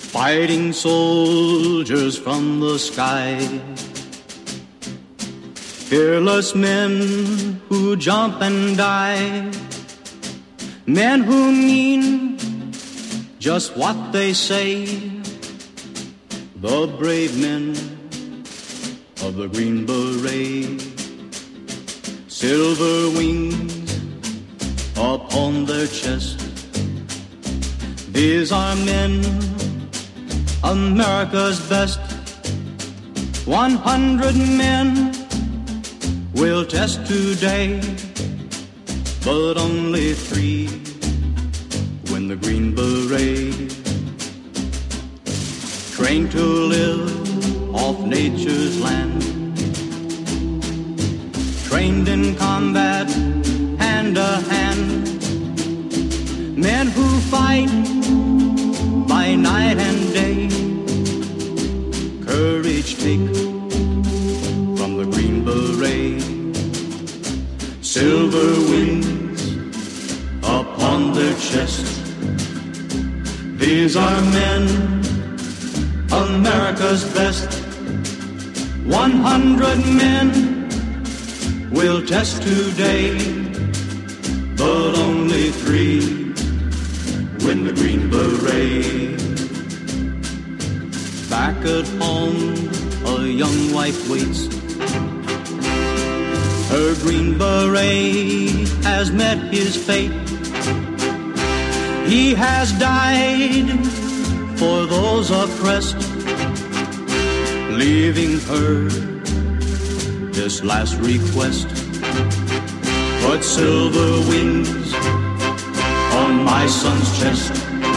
Fighting soldiers from the sky, fearless men who jump and die, men who mean just what they say, the brave men of the Green Beret, silver wings upon their chest. These are men, America's best. 100 men will test today, but only 3 win the Green Beret. Trained to live off nature's land, trained in combat hand to hand, men who fight by night and day, courage take from the Green Beret, silver wings upon their chest. These are men, America's best. 100 men will test today, but only 3 win the Green Beret. Back at home, a young wife waits. Her Green Beret has met his fate. He has died for those oppressed, leaving her this last request. Put silver wings on my son's chest.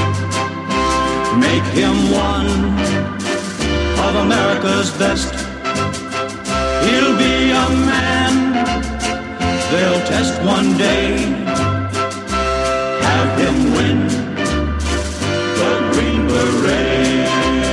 Make him one of America's best. He'll be a man they'll test one day. Have him win the Green Beret.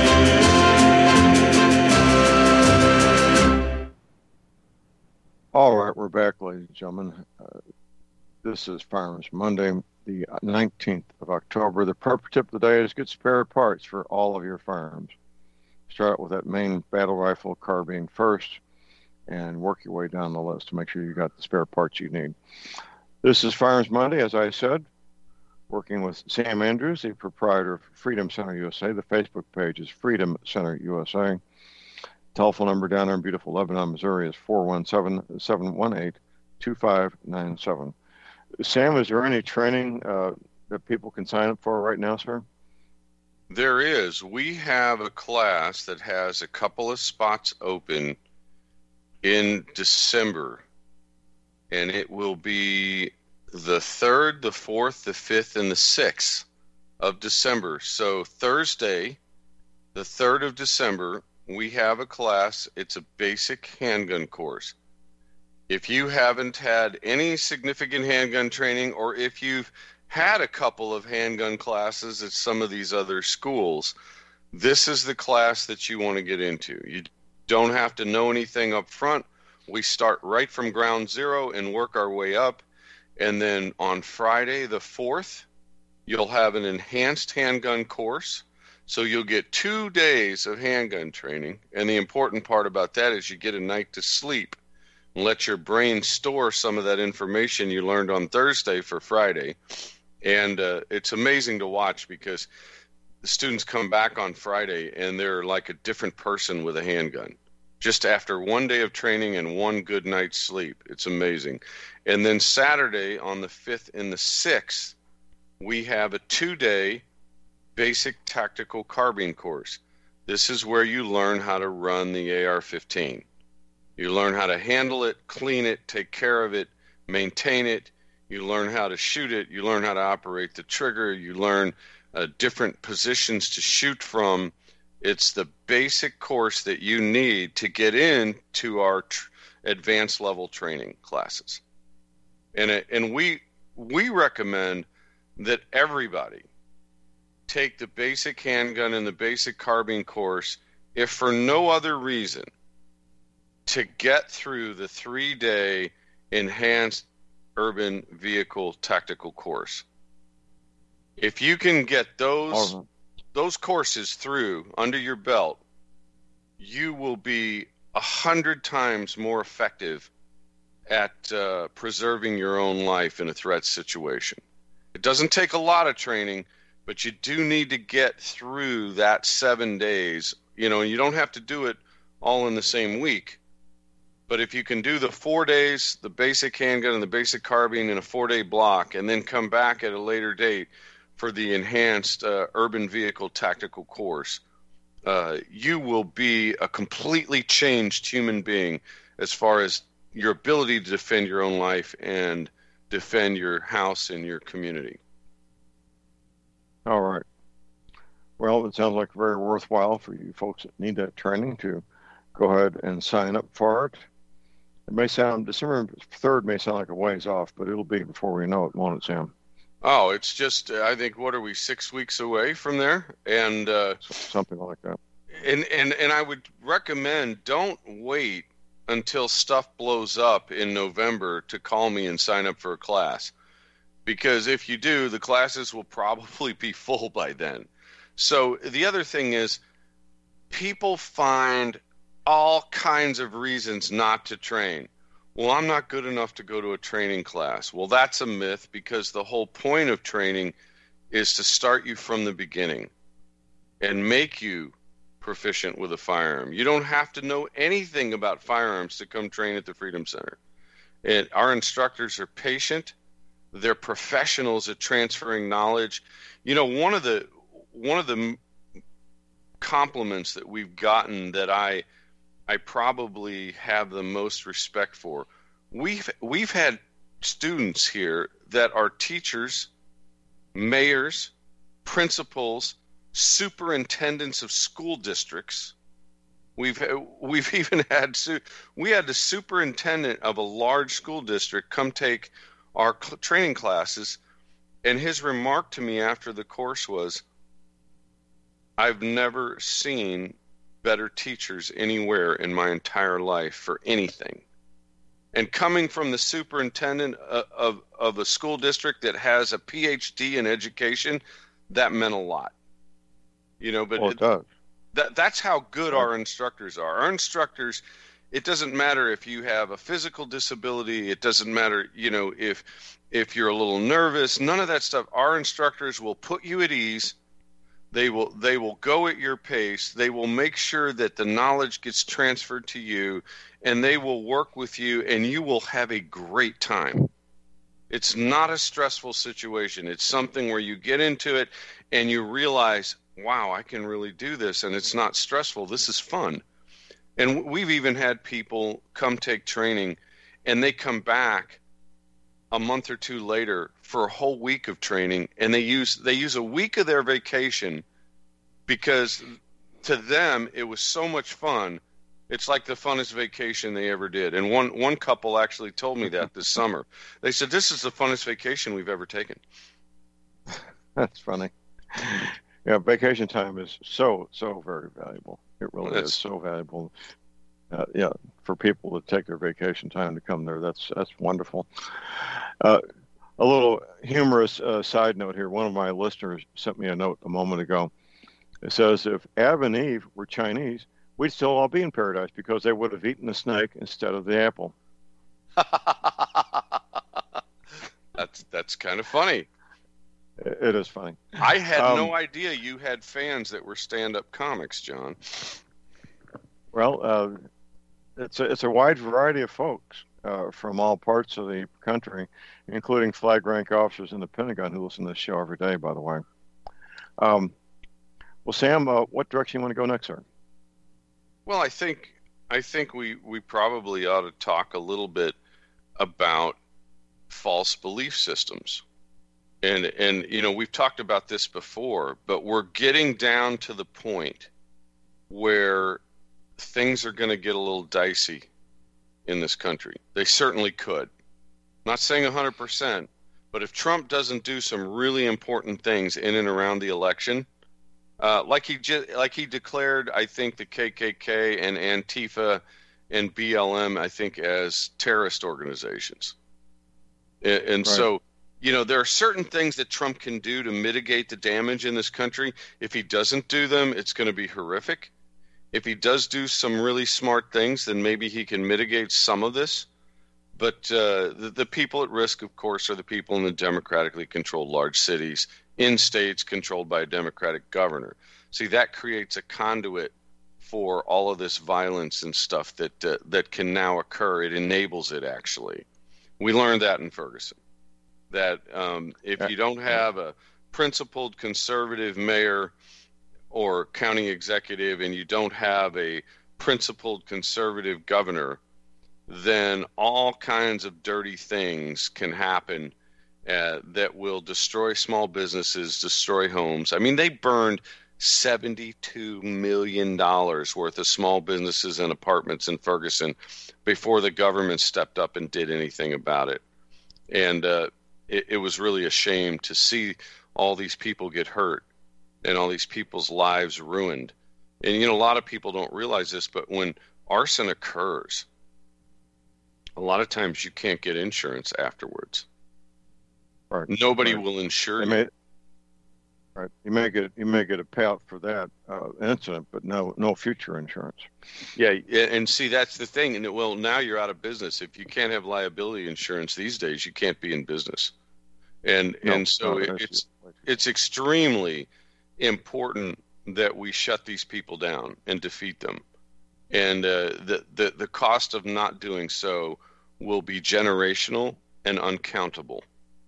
All right, we're back, ladies and gentlemen. This is Firearms Monday, the 19th of October. The prep tip of the day is get spare parts for all of your firearms. Start with that main battle rifle carbine first and work your way down the list to make sure you got the spare parts you need. This is Firearms Monday, as I said, working with Sam Andrews, the proprietor of Freedom Center USA. The Facebook page is Freedom Center USA. Telephone number down there in beautiful Lebanon, Missouri is 417-718-2597. Sam, is there any training that people can sign up for right now, sir? There is. We have a class that has a couple of spots open in December, and it will be the 3rd, the 4th, the 5th, and the 6th of December. So Thursday, the 3rd of December, we have a class. It's a basic handgun course. If you haven't had any significant handgun training, or if you've had a couple of handgun classes at some of these other schools, this is the class that you want to get into. You don't have to know anything up front. We start right from ground zero and work our way up. And then on Friday, the 4th, you'll have an enhanced handgun course. So you'll get 2 days of handgun training. And the important part about that is you get a night to sleep and let your brain store some of that information you learned on Thursday for Friday. And it's amazing to watch because the students come back on Friday and they're like a different person with a handgun. Just after 1 day of training and 1 good night's sleep. It's amazing. And then Saturday on the 5th and the 6th, we have a 2-day basic tactical carbine course. This is where you learn how to run the AR-15. You learn how to handle it, clean it, take care of it, maintain it. You learn how to shoot it. You learn how to operate the trigger. You learn different positions to shoot from. It's the basic course that you need to get into our advanced level training classes. And we recommend that everybody take the basic handgun and the basic carbine course, if for no other reason, to get through the 3-day enhanced urban vehicle tactical course. If you can get those those courses through under your belt, you will be 100 times more effective at preserving your own life in a threat situation. It doesn't take a lot of training, but you do need to get through that 7 days. You know, and you don't have to do it all in the same week. But if you can do the 4 days, the basic handgun and the basic carbine in a 4-day block, and then come back at a later date for the enhanced urban vehicle tactical course, you will be a completely changed human being as far as your ability to defend your own life and defend your house and your community. All right. Well, it sounds like very worthwhile for you folks that need that training to go ahead and sign up for it. It may sound, December 3rd may sound like a ways off, but it'll be before we know it, won't it, Sam? Oh, it's just, I think, what are we, 6 weeks away from there? And something like that. And I would recommend, don't wait until stuff blows up in November to call me and sign up for a class. Because if you do, the classes will probably be full by then. So the other thing is, people find all kinds of reasons not to train. Well, I'm not good enough to go to a training class. Well, that's a myth, because the whole point of training is to start you from the beginning and make you proficient with a firearm. You don't have to know anything about firearms to come train at the Freedom Center. And our instructors are patient. They're professionals at transferring knowledge. You know, one of the compliments that we've gotten that I probably have the most respect for, we've had students here that are teachers, mayors, principals, superintendents of school districts. We've even had the superintendent of a large school district come take our training classes, and his remark to me after the course was, I've never seen better teachers anywhere in my entire life for anything. And coming from the superintendent of a school district that has a PhD in education, that meant a lot. You know, but well, it does. That's how good our instructors are. Our instructors, it doesn't matter if you have a physical disability. It doesn't matter, you know, if you're a little nervous. None of that stuff. Our instructors will put you at ease. They will go at your pace. They will make sure that the knowledge gets transferred to you, and they will work with you, and you will have a great time. It's not a stressful situation. It's something where you get into it and you realize, wow, I can really do this, and it's not stressful. This is fun. And we've even had people come take training, and they come back a month or two later for a whole week of training, and they use a week of their vacation, because to them it was so much fun. It's like the funnest vacation they ever did. And one couple actually told me that this summer. They said, this is the funnest vacation we've ever taken. That's funny. Yeah, vacation time is so very valuable. It really is so valuable. Yeah, for people to take their vacation time to come there, that's wonderful. A little humorous side note here. One of my listeners sent me a note a moment ago. It says, if Adam and Eve were Chinese, we'd still all be in paradise because they would have eaten the snake instead of the apple. That's kind of funny. It is funny. I had no idea you had fans that were stand-up comics, John. Well, it's a wide variety of folks from all parts of the country, including flag rank officers in the Pentagon who listen to this show every day, by the way. Well, Sam, what direction you want to go next, sir? Well, I think we probably ought to talk a little bit about false belief systems. And you know, we've talked about this before, but we're getting down to the point where things are going to get a little dicey in this country. They certainly could. I'm not saying 100%, but if Trump doesn't do some really important things in and around the election, like he declared, I think, the KKK and Antifa and BLM, I think, as terrorist organizations. And right. So there are certain things that Trump can do to mitigate the damage in this country. If he doesn't do them, it's going to be horrific. If he does do some really smart things, then maybe he can mitigate some of this. But the people at risk, of course, are the people in the democratically controlled large cities, in states controlled by a Democratic governor. See, that creates a conduit for all of this violence and stuff that can now occur. It enables it, actually. We learned that in Ferguson, that if you don't have a principled conservative mayor or county executive and you don't have a principled conservative governor, then all kinds of dirty things can happen that will destroy small businesses, destroy homes. I mean, they burned $72 million worth of small businesses and apartments in Ferguson before the government stepped up and did anything about it. And it was really a shame to see all these people get hurt and all these people's lives ruined. And, a lot of people don't realize this, but when arson occurs, a lot of times you can't get insurance afterwards. Right. Nobody will insure you. Right. You may get a payout for that incident, but no future insurance. Yeah, and see, that's the thing. And well, now you're out of business. If you can't have liability insurance these days, you can't be in business. And so it's extremely important that we shut these people down and defeat them. And the cost of not doing so will be generational and uncountable.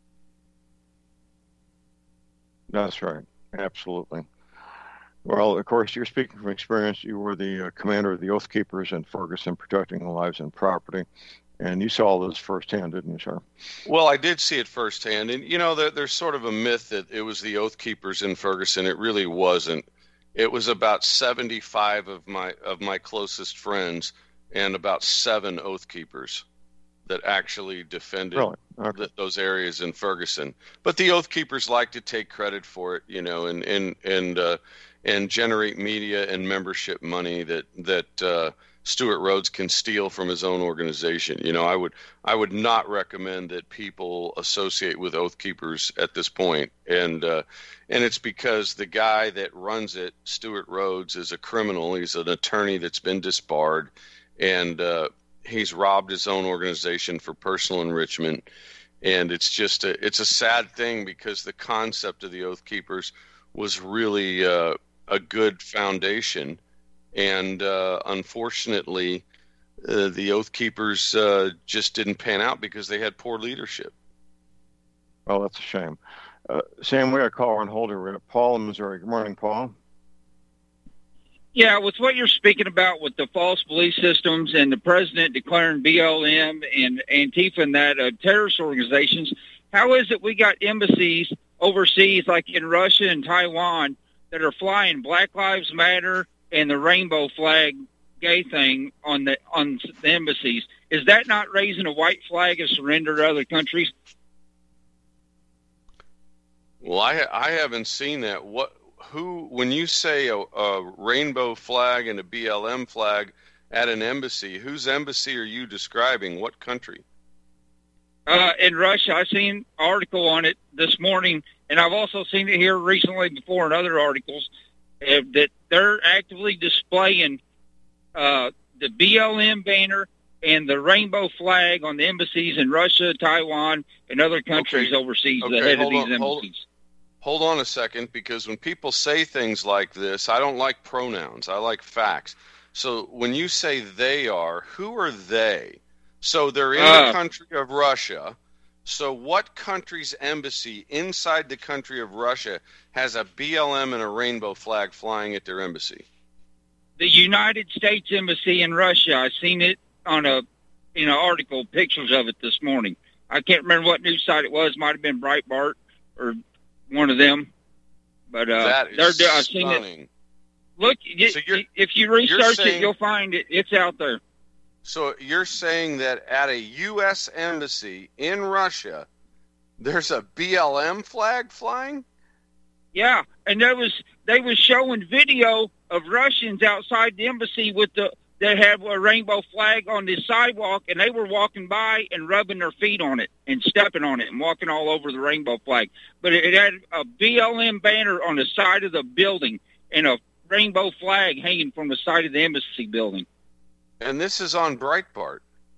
That's right. Absolutely. Well, of course, you're speaking from experience. You were the commander of the Oath Keepers in Ferguson, protecting lives and property. And you saw this firsthand, didn't you, sir? Well, I did see it firsthand. And, there's sort of a myth that it was the Oath Keepers in Ferguson. It really wasn't. It was about 75 of my closest friends and about 7 Oath Keepers that actually defended those areas in Ferguson. But the Oath Keepers like to take credit for it, and generate media and membership money that Stuart Rhodes can steal from his own organization. I would not recommend that people associate with Oath Keepers at this point. And it's because the guy that runs it, Stuart Rhodes, is a criminal. He's an attorney that's been disbarred, and he's robbed his own organization for personal enrichment. And it's a sad thing, because the concept of the Oath Keepers was really a good foundation. And unfortunately, the Oath Keepers just didn't pan out because they had poor leadership. Well, that's a shame. Sam, we got a caller on hold. We're at Paul in Missouri. Good morning, Paul. Yeah, with what you're speaking about with the false belief systems and the president declaring BLM and Antifa and that terrorist organizations, how is it we got embassies overseas, like in Russia and Taiwan, that are flying Black Lives Matter and the rainbow flag gay thing on the embassies? Is that not raising a white flag of surrender to other countries? Well, I haven't seen that. When you say a rainbow flag and a BLM flag at an embassy, whose embassy are you describing? What country? In Russia. I've seen an article on it this morning, and I've also seen it here recently before in other articles, that they're actively displaying the BLM banner and the rainbow flag on the embassies in Russia, Taiwan, and other countries overseas ahead of these embassies. Hold on a second, because when people say things like this, I don't like pronouns. I like facts. So when you say they are, who are they? So they're in the country of Russia. So what country's embassy inside the country of Russia has a BLM and a rainbow flag flying at their embassy? The United States Embassy in Russia. I've seen it on a article, pictures of it this morning. I can't remember what news site it was. Might have been Breitbart or one of them. But that is I've seen it. Look, so if you research it, you'll find it. It's out there. So you're saying that at a U.S. embassy in Russia, there's a BLM flag flying? Yeah, and they was showing video of Russians outside the embassy with the that had a rainbow flag on the sidewalk, and they were walking by and rubbing their feet on it and stepping on it and walking all over the rainbow flag. But it had a BLM banner on the side of the building and a rainbow flag hanging from the side of the embassy building. And this is on Breitbart.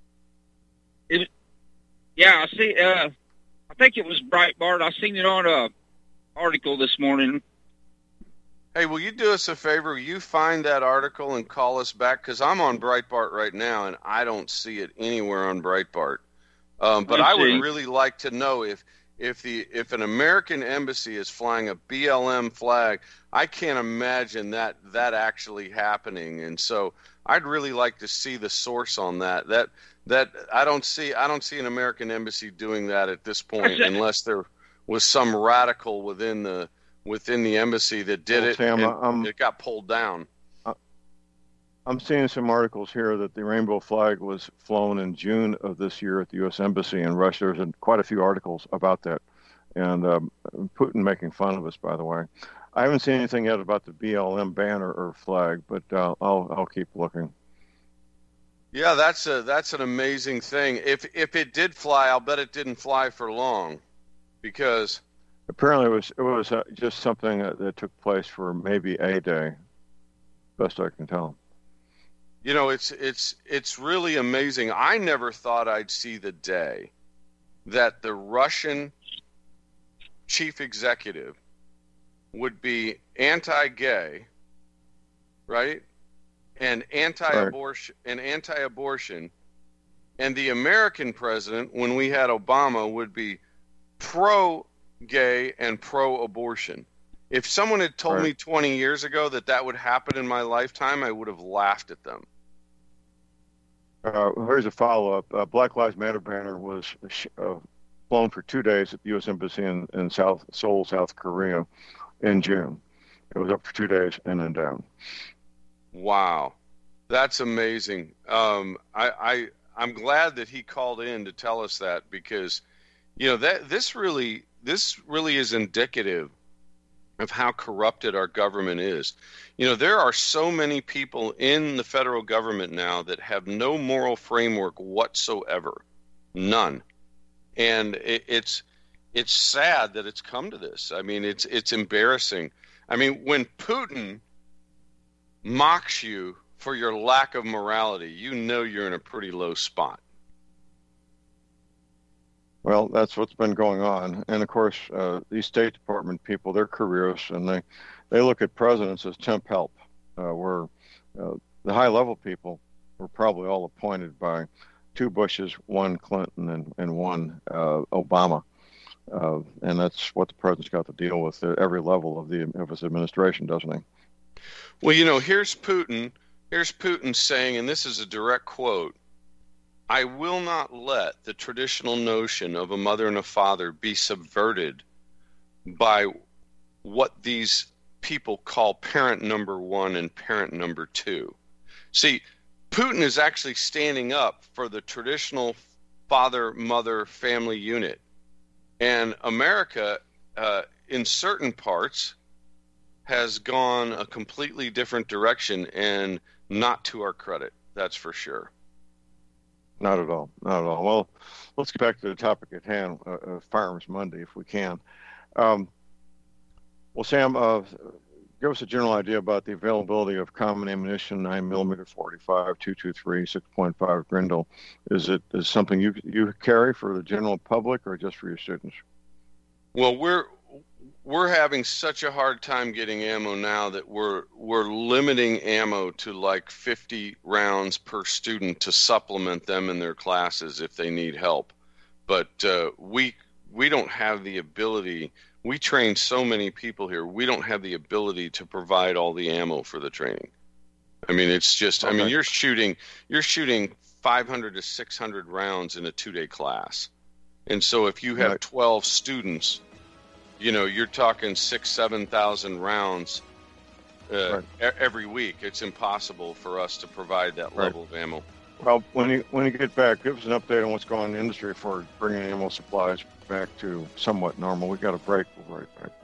Yeah, I see. I think it was Breitbart. I seen it on a article this morning. Hey, will you do us a favor? Will you find that article and call us back? Because I'm on Breitbart right now, and I don't see it anywhere on Breitbart. But I would really like to know if an American embassy is flying a BLM flag. I can't imagine that actually happening, and so I'd really like to see the source on that. That I don't see an American embassy doing that at this point, unless there was some radical within the embassy that did it, Sam, and it got pulled down. I'm seeing some articles here that the rainbow flag was flown in June of this year at the U.S. Embassy in Russia. There's quite a few articles about that, and Putin making fun of us, by the way. I haven't seen anything yet about the BLM banner or flag, but I'll keep looking. Yeah, that's an amazing thing. If it did fly, I'll bet it didn't fly for long, because apparently it was just something that took place for maybe a day, best I can tell. You know, it's really amazing. I never thought I'd see the day that the Russian chief executive would be anti-gay, right? And anti-abortion, and the American president, when we had Obama, would be pro-gay and pro-abortion. If someone had told me 20 years ago that would happen in my lifetime, I would have laughed at them. Here's a follow-up. Black Lives Matter banner was flown for 2 days at the U.S. Embassy in Seoul, South Korea in June. It was up for 2 days and then down. Wow. That's amazing. I'm glad that he called in to tell us that, because, you know, this really is indicative of how corrupted our government is. You know, there are so many people in the federal government now that have no moral framework whatsoever. None. And it's sad that it's come to this. I mean, it's embarrassing. I mean, when Putin mocks you for your lack of morality, you know you're in a pretty low spot. Well, that's what's been going on. And of course, these State Department people, they're careerists, and they look at presidents as temp help, where the high-level people were probably all appointed by 2 Bushes, 1 Clinton, and 1 Obama. And that's what the president's got to deal with at every level of his administration, doesn't he? Well, you know, here's Putin saying, and this is a direct quote, "I will not let the traditional notion of a mother and a father be subverted by what these people call parent number 1 and parent number 2. See, Putin is actually standing up for the traditional father-mother family unit. And America, in certain parts, has gone a completely different direction, and not to our credit, that's for sure. Not at all. Not at all. Well, let's get back to the topic at hand, Firearms Monday, if we can. Well, Sam, give us a general idea about the availability of common ammunition, 9mm 45, 223, 6.5 Grendel. Is something you carry for the general public or just for your students? Well, we're having such a hard time getting ammo now that we're limiting ammo to like 50 rounds per student to supplement them in their classes if they need help. But we don't have the ability. We train so many people here. We don't have the ability to provide all the ammo for the training. I mean, it's just. Okay. I mean, you're shooting 500 to 600 rounds in a 2-day class, and so if you have 12 students, you know, you're talking 6,000-7,000 rounds every week. It's impossible for us to provide that level of ammo. Well, when you get back, give us an update on what's going on in the industry for bringing ammo supplies back to somewhat normal. We've got a break. We'll be right back.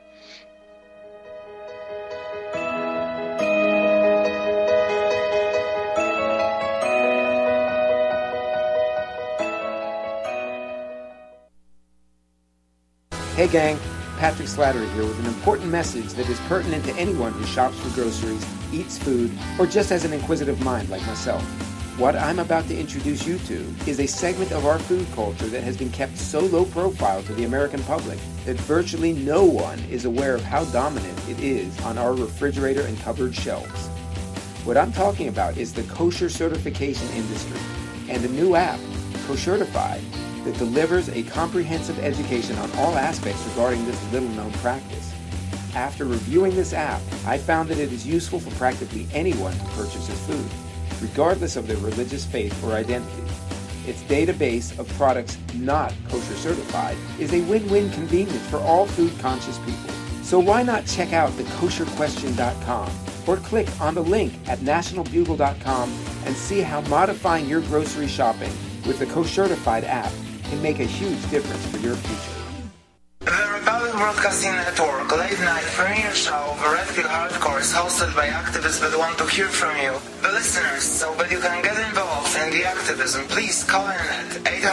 Hey gang, Patrick Slattery here with an important message that is pertinent to anyone who shops for groceries, eats food, or just has an inquisitive mind like myself. What I'm about to introduce you to is a segment of our food culture that has been kept so low profile to the American public that virtually no one is aware of how dominant it is on our refrigerator and cupboard shelves. What I'm talking about is the kosher certification industry and a new app, Koshertified, that delivers a comprehensive education on all aspects regarding this little-known practice. After reviewing this app, I found that it is useful for practically anyone who purchases food, regardless of their religious faith or identity. Its database of products not kosher certified is a win-win convenience for all food-conscious people. So why not check out thekosherquestion.com or click on the link at nationalbugle.com and see how modifying your grocery shopping with the Koshertified app can make a huge difference for your future. The Republic Broadcasting Network late night premiere show The Red Pill Hardcore is hosted by activists that want to hear from you, the listeners. So that you can get involved in the activism, please call in at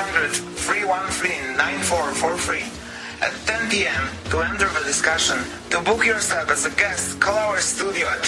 800-313-9443 at 10 p.m. to enter the discussion. To book yourself as a guest, call our studio at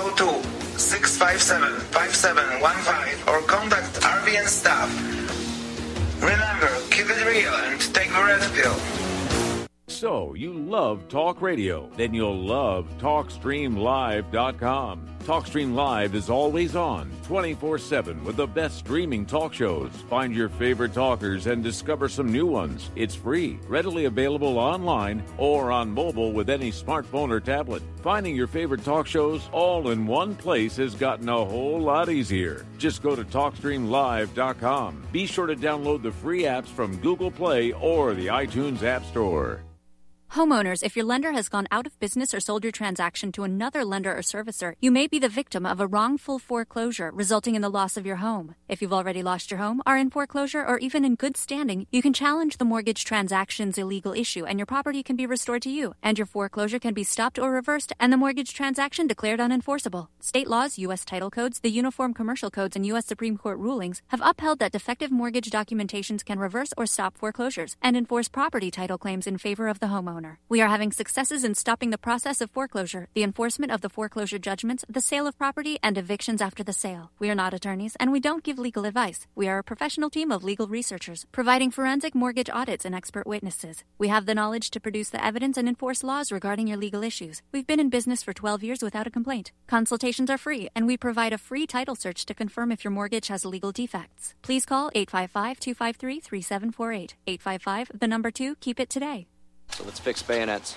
202-657-5715 or contact RBN staff. Remember, keep it real and take the red pill. So, you love talk radio? Then you'll love TalkStreamLive.com. TalkStream Live is always on, 24/7, with the best streaming talk shows. Find your favorite talkers and discover some new ones. It's free, readily available online or on mobile with any smartphone or tablet. Finding your favorite talk shows all in one place has gotten a whole lot easier. Just go to TalkStreamLive.com. Be sure to download the free apps from Google Play or the iTunes App Store. Homeowners, if your lender has gone out of business or sold your transaction to another lender or servicer, you may be the victim of a wrongful foreclosure, resulting in the loss of your home. If you've already lost your home, are in foreclosure, or even in good standing, you can challenge the mortgage transaction's illegal issue, and your property can be restored to you, and your foreclosure can be stopped or reversed, and the mortgage transaction declared unenforceable. State laws, U.S. title codes, the Uniform Commercial Codes, and U.S. Supreme Court rulings have upheld that defective mortgage documentations can reverse or stop foreclosures and enforce property title claims in favor of the homeowner. We are having successes in stopping the process of foreclosure, the enforcement of the foreclosure judgments, the sale of property, and evictions after the sale. We are not attorneys, and we don't give legal advice. We are a professional team of legal researchers, providing forensic mortgage audits and expert witnesses. We have the knowledge to produce the evidence and enforce laws regarding your legal issues. We've been in business for 12 years without a complaint. Consultations are free, and we provide a free title search to confirm if your mortgage has legal defects. Please call 855-253-3748. 855, the number 2, keep it today. So let's fix bayonets.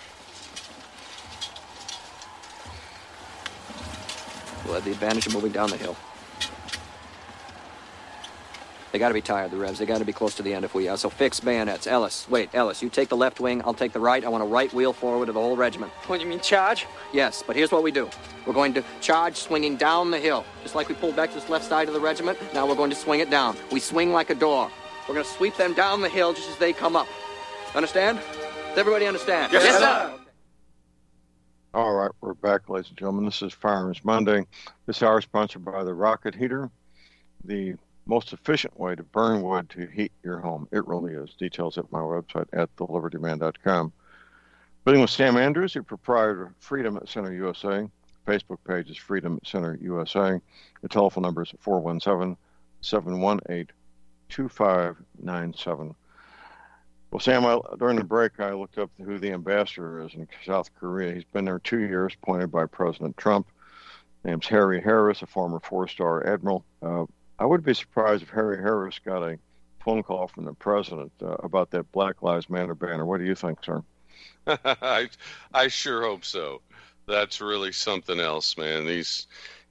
We'll have the advantage of moving down the hill. They got to be tired, the Revs. They got to be close to the end if we are. So fix bayonets. Ellis, you take the left wing, I'll take the right. I want a right wheel forward of the whole regiment. What, you mean charge? Yes, but here's what we do. We're going to charge swinging down the hill. Just like we pulled back this left side of the regiment, now we're going to swing it down. We swing like a door. We're going to sweep them down the hill just as they come up. Understand? Does everybody understand? Yes, sir. All right, we're back, ladies and gentlemen. This is Firearms Monday. This hour is sponsored by the Rocket Heater, the most efficient way to burn wood to heat your home. It really is. Details at my website at thelibertyman.com. Meeting with Sam Andrews, the proprietor of Freedom Center USA. Facebook page is Freedom Center USA. The telephone number is 417-718-2597. Well, Sam, during the break, I looked up who the ambassador is in South Korea. He's been there 2 years, appointed by President Trump. His name's Harry Harris, a former four-star admiral. I would be surprised if Harry Harris got a phone call from the president about that Black Lives Matter banner. What do you think, sir? I sure hope so. That's really something else, man. It's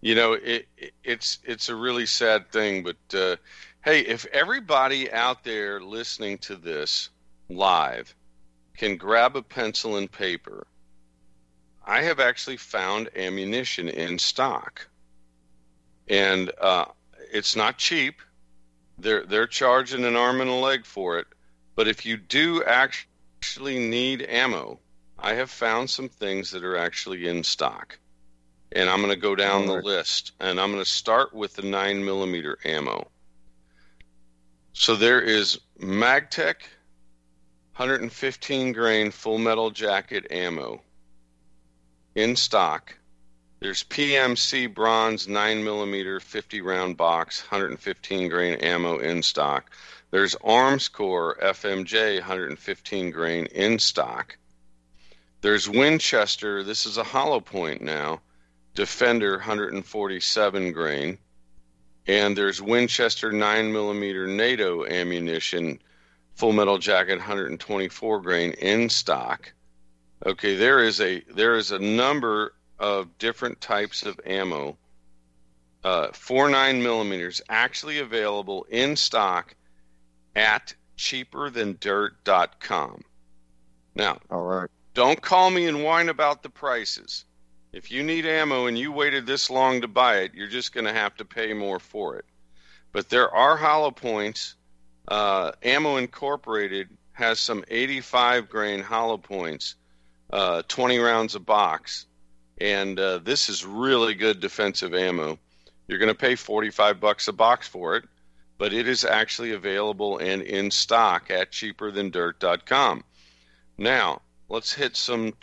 a really sad thing, but hey, if everybody out there listening to this live can grab a pencil and paper, I have actually found ammunition in stock, and it's not cheap. They're charging an arm and a leg for it, but if you do actually need ammo, I have found some things that are actually in stock, and I'm going to go down the list, and I'm going to start with the 9mm ammo. So there is MagTech 115 grain Full Metal Jacket ammo in stock. There's PMC bronze 9mm 50 round box, 115 grain ammo in stock. There's Armscore FMJ 115 grain in stock. There's Winchester, this is a hollow point now, Defender 147 grain. And there's Winchester 9mm NATO ammunition, Full Metal Jacket 124 grain in stock. Okay, there is a number of different types of ammo for 9mm actually available in stock at cheaperthandirt.com. Now, all right. Don't call me and whine about the prices. If you need ammo and you waited this long to buy it, you're just going to have to pay more for it. But there are hollow points. Ammo Incorporated has some 85 grain hollow points, 20 rounds a box. And this is really good defensive ammo. You're going to pay $45 a box for it, but it is actually available and in stock at cheaperthandirt.com. Now, let's hit some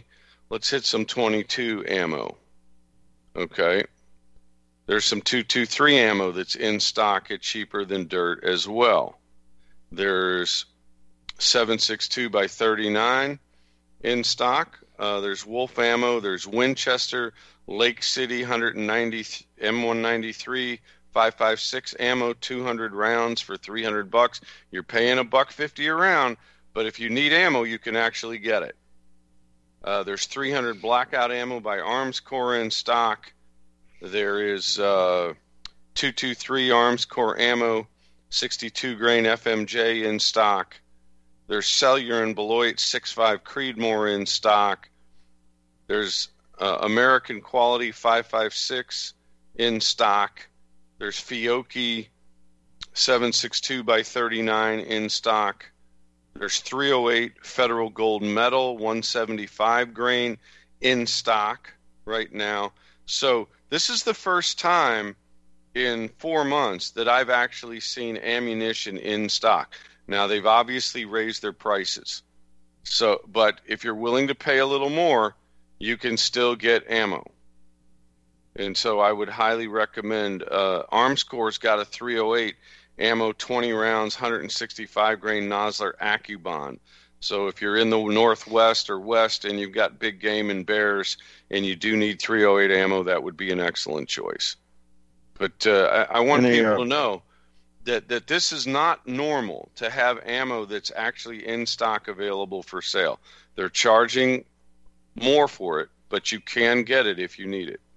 22 ammo. Okay. There's some 223 ammo that's in stock at Cheaper Than Dirt as well. There's 7.62 by 39 in stock. There's Wolf ammo. There's Winchester, Lake City 190 M193 5.56 ammo, 200 rounds for $300. You're paying $150 a round, but if you need ammo, you can actually get it. There's 300 blackout ammo by Armscore in stock. There is 223 Armscore ammo, 62 grain FMJ in stock. There's Cellular and Beloit 6.5 Creedmoor in stock. There's American Quality 5.56 in stock. There's Fiocchi 7.62 by 39 in stock. There's 308 Federal Gold Medal 175 grain in stock right now. So this is the first time in 4 months that I've actually seen ammunition in stock. Now, they've obviously raised their prices. So, but if you're willing to pay a little more, you can still get ammo. And so I would highly recommend Armscore's got a 308 ammo, 20 rounds, 165 grain Nosler AccuBond. So if you're in the Northwest or West and you've got big game and bears and you do need 308 ammo, that would be an excellent choice. But I want people to know that this is not normal to have ammo that's actually in stock available for sale. They're charging more for it, but you can get it if you need it.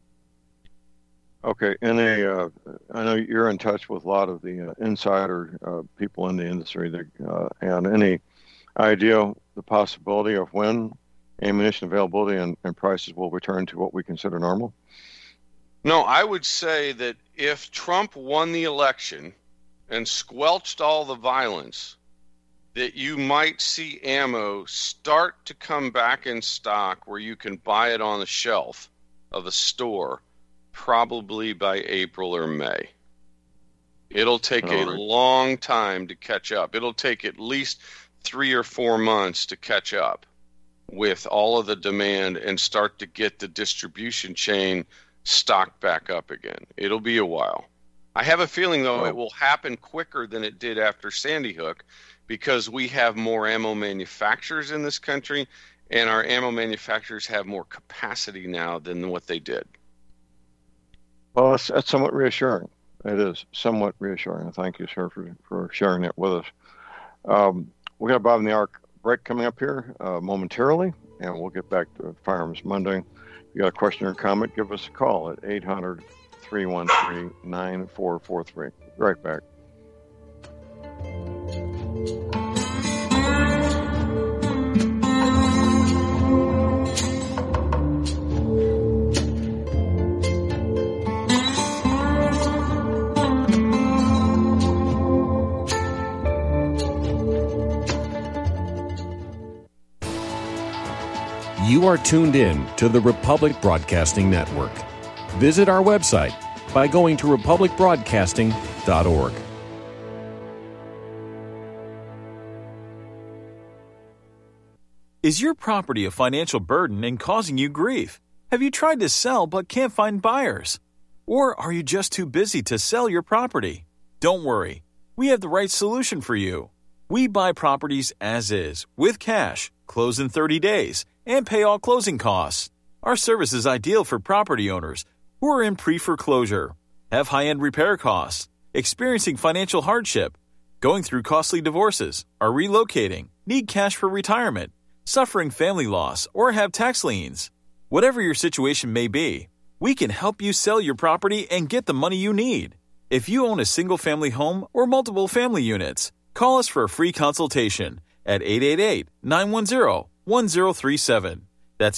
Okay, and I know you're in touch with a lot of the insider people in the industry, and any idea the possibility of when ammunition availability and prices will return to what we consider normal? No, I would say that if Trump won the election and squelched all the violence, that you might see ammo start to come back in stock where you can buy it on the shelf of a store probably by April or May. It'll take a long time to catch up. It'll take at least 3 or 4 months to catch up with all of the demand and start to get the distribution chain stocked back up again. It'll be a while. I have a feeling, though, it will happen quicker than it did after Sandy Hook because we have more ammo manufacturers in this country, and our ammo manufacturers have more capacity now than what they did. Well, that's somewhat reassuring. It is somewhat reassuring. Thank you, sir, for sharing it with us. We got a Bob in the Arc break coming up here momentarily, and we'll get back to Firearms Monday. If you got a question or comment, give us a call at 800-313-9443. Right back. You are tuned in to the Republic Broadcasting Network. Visit our website by going to republicbroadcasting.org. Is your property a financial burden and causing you grief? Have you tried to sell but can't find buyers? Or are you just too busy to sell your property? Don't worry. We have the right solution for you. We buy properties as is, with cash, close in 30 days, and pay all closing costs. Our service is ideal for property owners who are in pre-foreclosure, have high-end repair costs, experiencing financial hardship, going through costly divorces, are relocating, need cash for retirement, suffering family loss, or have tax liens. Whatever your situation may be, we can help you sell your property and get the money you need. If you own a single-family home or multiple family units, call us for a free consultation at 888-910-1037. That's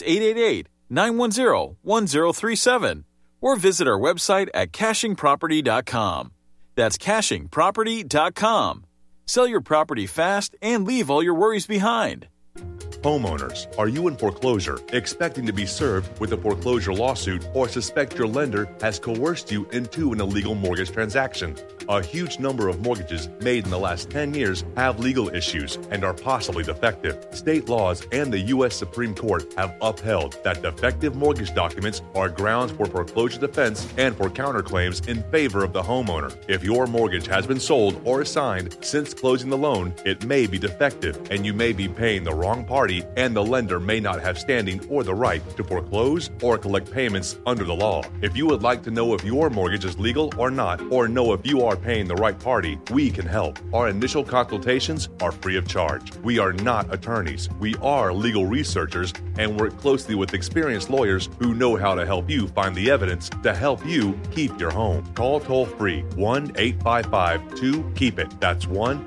888-910-1037. Or visit our website at cachingproperty.com. That's cachingproperty.com. Sell your property fast and leave all your worries behind. Homeowners, are you in foreclosure, expecting to be served with a foreclosure lawsuit, or suspect your lender has coerced you into an illegal mortgage transaction? A huge number of mortgages made in the last 10 years have legal issues and are possibly defective. State laws and the U.S. Supreme Court have upheld that defective mortgage documents are grounds for foreclosure defense and for counterclaims in favor of the homeowner. If your mortgage has been sold or assigned since closing the loan, it may be defective and you may be paying the wrong party, and the lender may not have standing or the right to foreclose or collect payments under the law. If you would like to know if your mortgage is legal or not, or know if you are paying the right party, we can help. Our initial consultations are free of charge. We are not attorneys. We are legal researchers and work closely with experienced lawyers who know how to help you find the evidence to help you keep your home. Call toll-free 1-855-2-KEEP-IT. That's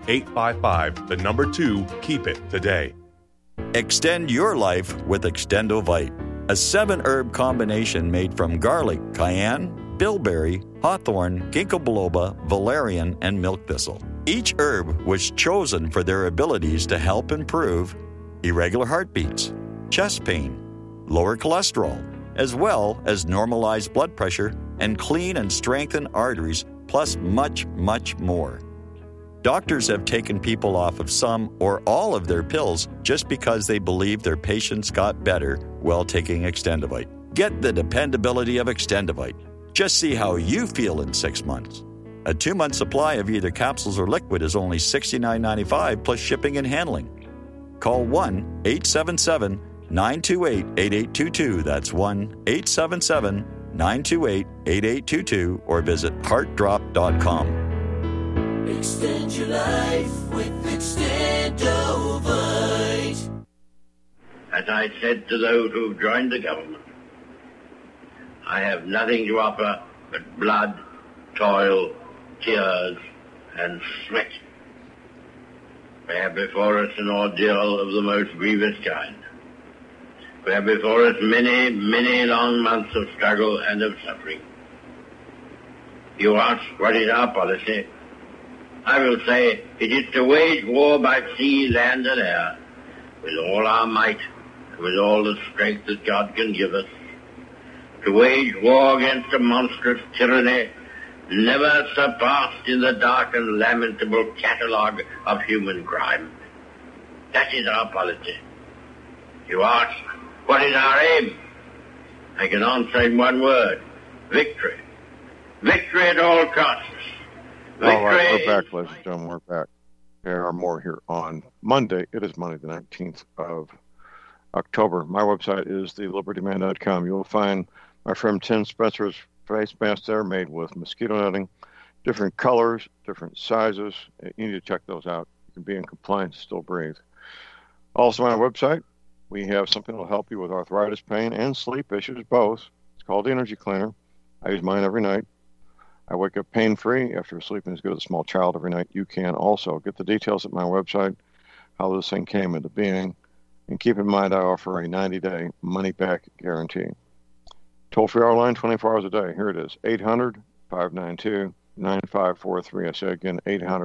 1-855-2-KEEP-IT today. Extend your life with Extendovite, a 7-herb combination made from garlic, cayenne, bilberry, hawthorn, ginkgo biloba, valerian, and milk thistle. Each herb was chosen for their abilities to help improve irregular heartbeats, chest pain, lower cholesterol, as well as normalize blood pressure and clean and strengthen arteries, plus much, much more. Doctors have taken people off of some or all of their pills just because they believe their patients got better while taking Extendovite. Get the dependability of Extendovite. Just see how you feel in 6 months. A 2-month supply of either capsules or liquid is only $69.95 plus shipping and handling. Call 1-877-928-8822. That's 1-877-928-8822 or visit heartdrop.com. Extend your life with Extendovite. As I said to those who've joined the government, I have nothing to offer but blood, toil, tears, and sweat. We have before us an ordeal of the most grievous kind. We have before us many, many long months of struggle and of suffering. You ask, what is our policy? I will say it is to wage war by sea, land, and air, with all our might, and with all the strength that God can give us, to wage war against a monstrous tyranny never surpassed in the dark and lamentable catalogue of human crime. That is our policy. You ask, what is our aim? I can answer in one word: victory. Victory at all costs. All right, we're back, ladies and gentlemen. We're back. There are more here on Monday. It is Monday, the 19th of October. My website is thelibertyman.com. You will find my friend Tim Spencer's face mask there made with mosquito netting, different colors, different sizes. You need to check those out. You can be in compliance, still breathe. Also on our website, we have something that will help you with arthritis, pain, and sleep issues, both. It's called the Energy Cleaner. I use mine every night. I wake up pain-free after sleeping as good as a small child every night. You can also get the details at my website, how this thing came into being. And keep in mind, I offer a 90-day money-back guarantee. Toll-free hour line, 24 hours a day. Here it is, 800-592-9543. I say again,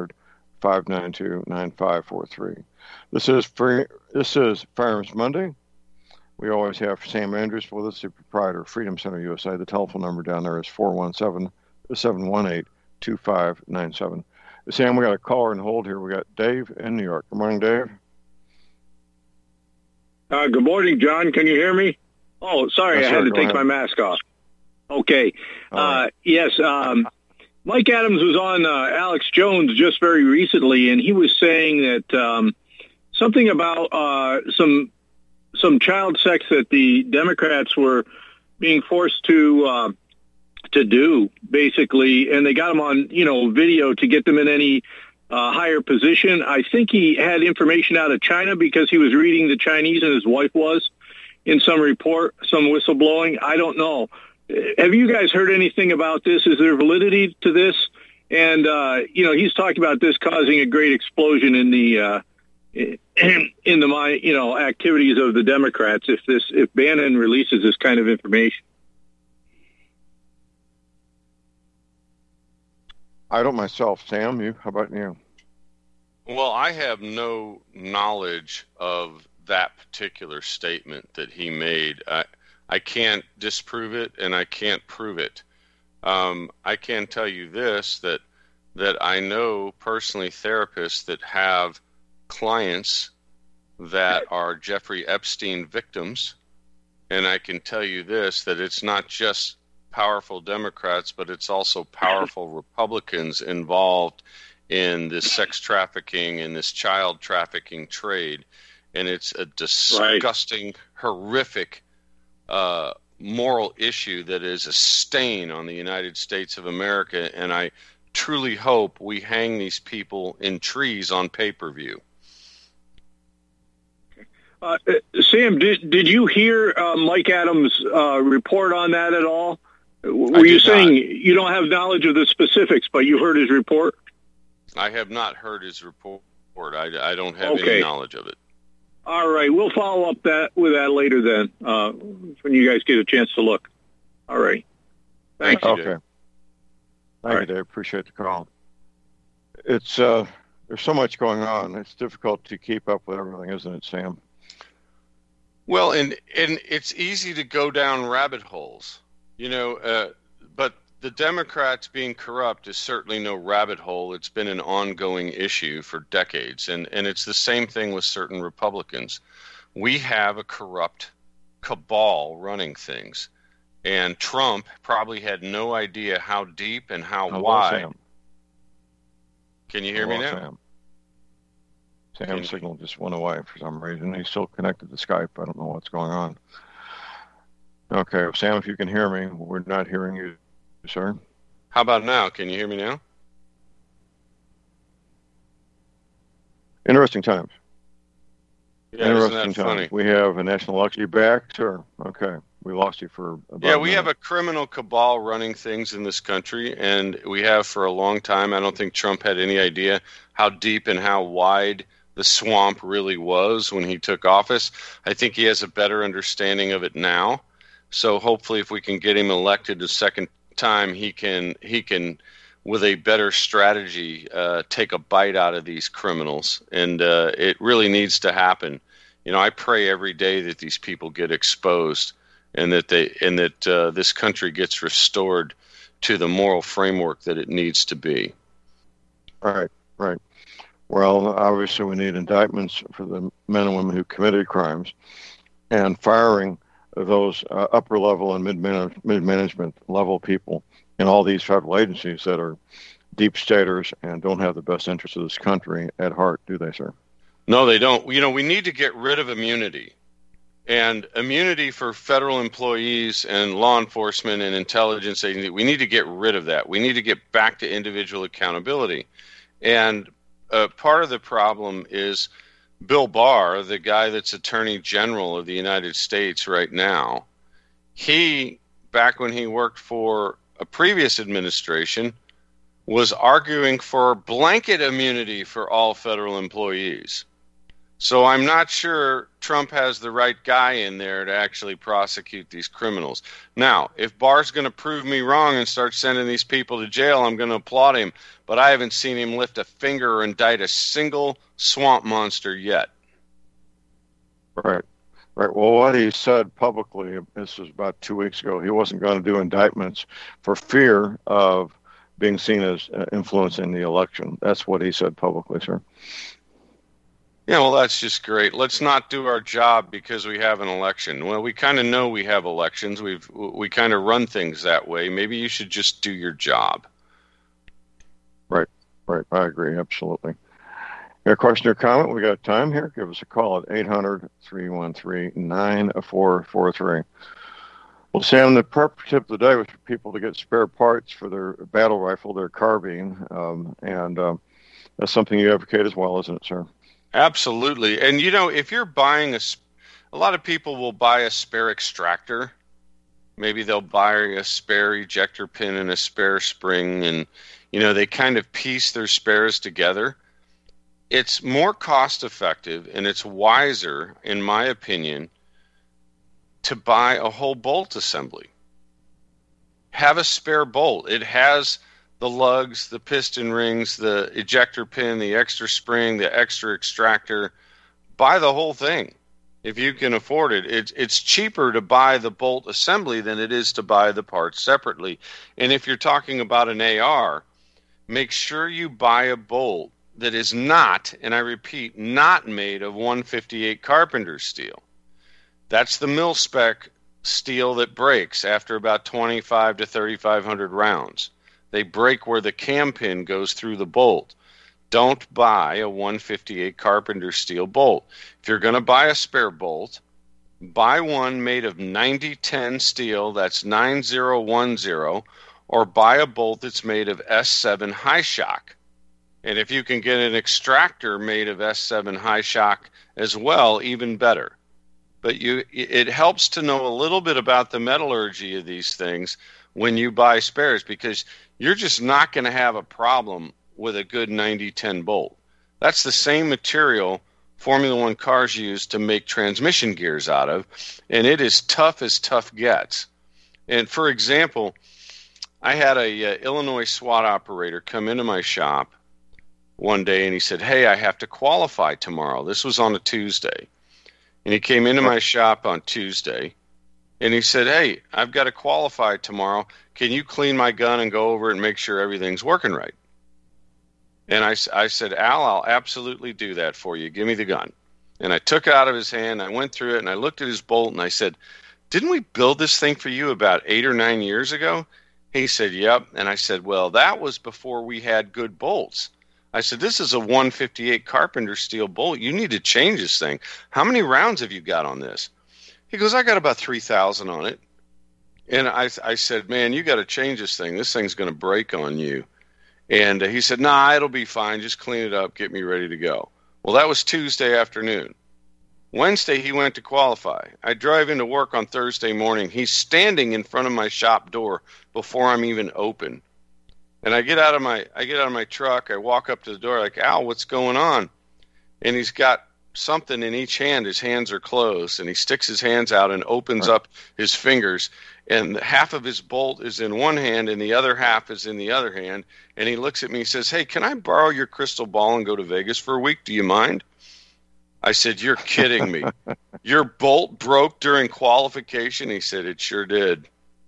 800-592-9543. This is Firearms Monday. We always have Sam Andrews with us, the proprietor of Freedom Center USA. The telephone number down there is 417-718-2597. Sam, we got a caller in hold here. We got Dave in New York. Good morning, Dave. Good morning, John. Can you hear me? Oh, sorry, Yes, I had sir. to Go take ahead. my mask off. Okay. All Yes, Mike Adams was on Alex Jones just very recently, and he was saying that something about some child sex that the Democrats were being forced to do, basically, and they got them on, video to get them in any higher position. I think he had information out of China because he was reading the Chinese, and his wife was in some report, some whistleblowing. I don't know. Have you guys heard anything about this? Is there validity to this? And he's talking about this causing a great explosion in the activities of the Democrats if Bannon releases this kind of information. I don't myself. Sam, how about you? Well, I have no knowledge of that particular statement that he made. I can't disprove it, and I can't prove it. I can tell you this, that I know personally therapists that have clients that are Jeffrey Epstein victims, and I can tell you this, that it's not just powerful Democrats, but it's also powerful Republicans involved in this sex trafficking and this child trafficking trade. And it's a disgusting, horrific moral issue that is a stain on the United States of America. And I truly hope we hang these people in trees on pay-per-view. Sam, did you hear Mike Adams' report on that at all? Were you saying you don't have knowledge of the specifics, but you heard his report? I have not heard his report. I don't have any knowledge of it. All right, we'll follow up with that later then, when you guys get a chance to look. All right. Thank you. Okay. Thank you, Dave. Appreciate the call. It's there's so much going on. It's difficult to keep up with everything, isn't it, Sam? Well, and it's easy to go down rabbit holes, but the Democrats being corrupt is certainly no rabbit hole. It's been an ongoing issue for decades, and it's the same thing with certain Republicans. We have a corrupt cabal running things, and Trump probably had no idea how deep and how wide. Sam. Can you hear me now? Sam's signal just went away for some reason. He's still connected to Skype. I don't know what's going on. Okay, Sam, if you can hear me, we're not hearing you, sir. How about now? Can you hear me now? Interesting times. Yeah, isn't that funny? We have a national election. You back, sir? Okay. We lost you for about we have a criminal cabal running things in this country, and we have for a long time. I don't think Trump had any idea how deep and how wide the swamp really was when he took office. I think he has a better understanding of it now. So hopefully if we can get him elected a second time, he can with a better strategy take a bite out of these criminals. And it really needs to happen. I pray every day that these people get exposed and that this country gets restored to the moral framework that it needs to be. Right. Well, obviously we need indictments for the men and women who committed crimes and firing those upper level and mid-management level people in all these federal agencies that are deep staters and don't have the best interests of this country at heart, do they, sir? No, they don't. We need to get rid of immunity. And immunity for federal employees and law enforcement and intelligence agencies, we need to get rid of that. We need to get back to individual accountability. And part of the problem is Bill Barr, the guy that's Attorney General of the United States right now. He, back when he worked for a previous administration, was arguing for blanket immunity for all federal employees. So I'm not sure Trump has the right guy in there to actually prosecute these criminals. Now, if Barr's going to prove me wrong and start sending these people to jail, I'm going to applaud him. But I haven't seen him lift a finger or indict a single swamp monster yet. Right. Well, what he said publicly, this was about 2 weeks ago, he wasn't going to do indictments for fear of being seen as influencing the election. That's what he said publicly, sir. Yeah, well, that's just great. Let's not do our job because we have an election. Well, we kind of know we have elections. We kind of run things that way. Maybe you should just do your job. Right. I agree. Absolutely. Got a question or comment? We got time here. Give us a call at 800-313-9443. Well, Sam, the prep tip of the day was for people to get spare parts for their battle rifle, their carbine, and that's something you advocate as well, isn't it, sir? Absolutely. And, if you're buying a lot of people will buy a spare extractor. Maybe they'll buy a spare ejector pin and a spare spring, and, they kind of piece their spares together. It's more cost effective and it's wiser, in my opinion, to buy a whole bolt assembly. Have a spare bolt. It has the lugs, the piston rings, the ejector pin, the extra spring, the extra extractor. Buy the whole thing if you can afford it. It's cheaper to buy the bolt assembly than it is to buy the parts separately. And if you're talking about an AR, make sure you buy a bolt that is not, and I repeat, not made of 158 Carpenter steel. That's the mil spec steel that breaks after about 25 to 3,500 rounds. They break where the cam pin goes through the bolt. Don't buy a 158 Carpenter steel bolt. If you're going to buy a spare bolt, buy one made of 9010 steel, that's 9010, or buy a bolt that's made of S7 high shock. And if you can get an extractor made of S7 high shock as well, even better. But it helps to know a little bit about the metallurgy of these things when you buy spares, because you're just not going to have a problem with a good 9010 bolt. That's the same material Formula One cars use to make transmission gears out of, and it is tough as tough gets. And for example, I had a Illinois SWAT operator come into my shop one day, and he said, "Hey, I have to qualify tomorrow." This was on a Tuesday. And he came into my shop on Tuesday, and he said, "Hey, I've got to qualify tomorrow. Can you clean my gun and go over it and make sure everything's working right?" And I said, "Al, I'll absolutely do that for you. Give me the gun." And I took it out of his hand. I went through it, and I looked at his bolt, and I said, "Didn't we build this thing for you about 8 or 9 years ago?" He said, "Yep." And I said, "Well, that was before we had good bolts." I said, "This is a 158 Carpenter steel bolt. You need to change this thing. How many rounds have you got on this?" He goes, "I got about 3,000 on it." And I said, "Man, you got to change this thing. This thing's going to break on you." And he said, "Nah, it'll be fine. Just clean it up. Get me ready to go." Well, that was Tuesday afternoon. Wednesday, he went to qualify. I drive into work on Thursday morning. He's standing in front of my shop door before I'm even open. And I get out of my truck. I walk up to the door like, "Al, what's going on?" And he's got something in each hand. His hands are closed, and he sticks his hands out and opens up his fingers. And half of his bolt is in one hand, and the other half is in the other hand. And he looks at me and says, "Hey, can I borrow your crystal ball and go to Vegas for a week? Do you mind?" I said, "You're kidding me. Your bolt broke during qualification?" He said, "It sure did."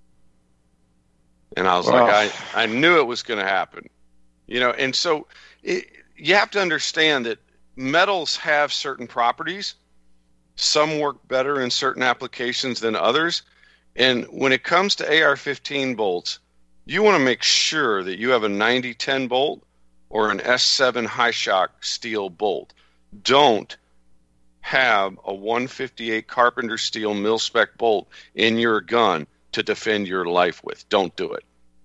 And I was like, I knew it was going to happen. And so you have to understand that metals have certain properties. Some work better in certain applications than others. And when it comes to AR-15 bolts, you want to make sure that you have a 9010 bolt or an S7 high shock steel bolt. Don't have a 158 Carpenter steel mil-spec bolt in your gun to defend your life with. Don't do it.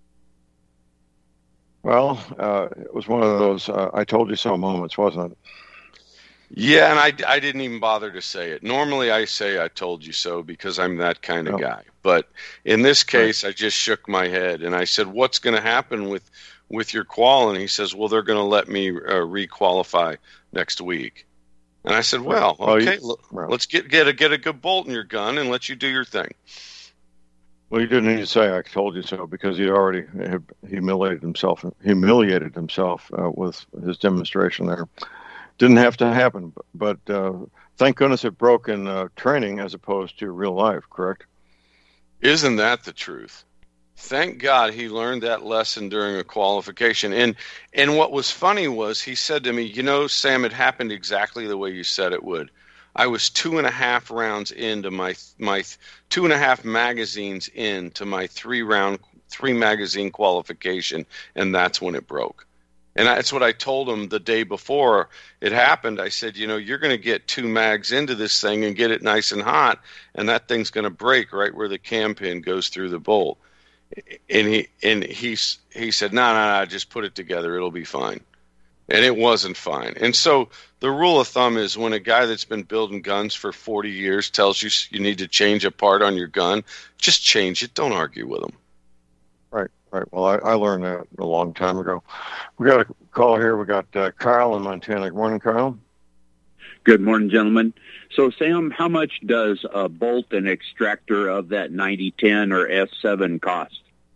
Well, it was one of those I told you so moments, wasn't it? Yeah, and I didn't even bother to say it. Normally I say I told you so because I'm that kind of guy. But in this case, I just shook my head, and I said, "What's going to happen with your qual?" And he says, "Well, they're going to let me re-qualify next week." And I said, "Well, okay, let's get a good bolt in your gun and let you do your thing." Well, you didn't need to say "I told you so" because he already had humiliated himself with his demonstration there. Didn't have to happen, but thank goodness it broke in training as opposed to real life. Correct? Isn't that the truth? Thank God he learned that lesson during a qualification. And what was funny was he said to me, you know, Sam, it happened exactly the way you said it would. I was 2.5 rounds into my 2.5 magazines into my 3 magazine qualification, and that's when it broke. And that's what I told him the day before it happened. I said, you know, you're going to get 2 mags into this thing and get it nice and hot, and that thing's going to break right where the cam pin goes through the bolt. And he said, no, just put it together. It'll be fine. And it wasn't fine. And so the rule of thumb is when a guy that's been building guns for 40 years tells you need to change a part on your gun, just change it. Don't argue with him. Right. Well, I learned that a long time ago. We got a call here. We got Kyle in Montana. Good morning, Kyle. Good morning, gentlemen. So, Sam, how much does a bolt and extractor of that 9010 or S7 cost?